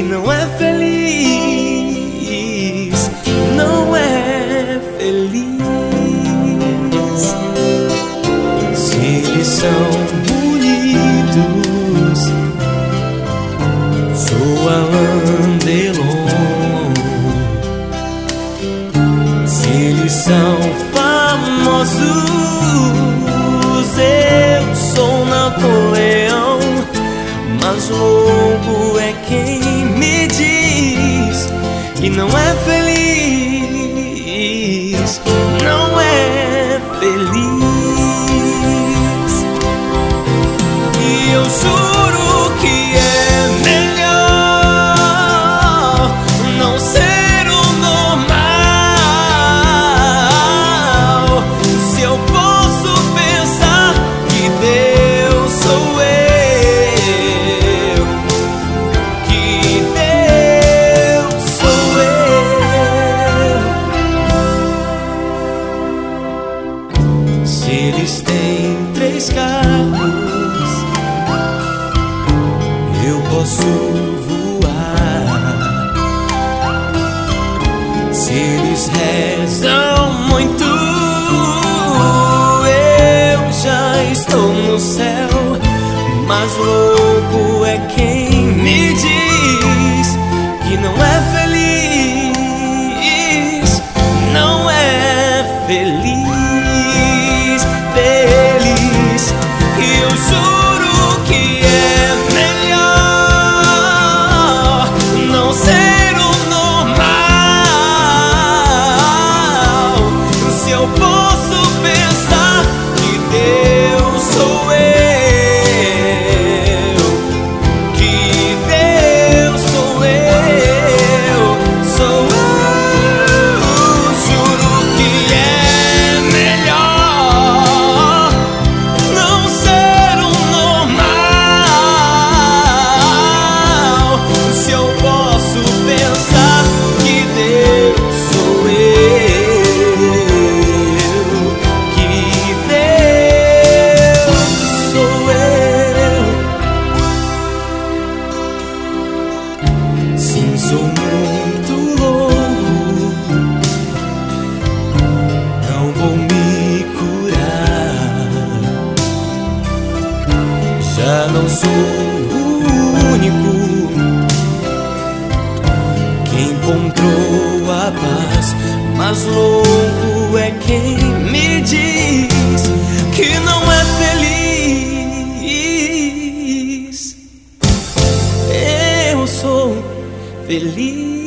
não é feliz, não é feliz. Se eles são bonitos, sou Alain Delon. Se eles são famosos, eu sou Napoleão. Mas louco é quem me diz que não é feliz, não é feliz. E eu juro que é melhor não ser o normal. Se eu posso pensar que Deus sou eu, se eles têm 3 carros, eu posso voar. Se eles rezam muito, eu já estou no céu. Mas louco é quem me diz que não é feliz, não é feliz. E eu juro que é melhor não ser o normal. Se eu posso pensar que Deus sou eu, que Deus sou eu, sou eu, juro que é melhor não ser o normal. Se eu posso pensar que Deus sou eu, que Deus sou eu. Sim, sou muito louco, não vou me curar. Já não sou o único que encontrou a paz. Mas louco é quem me diz que não é feliz. Eu sou feliz.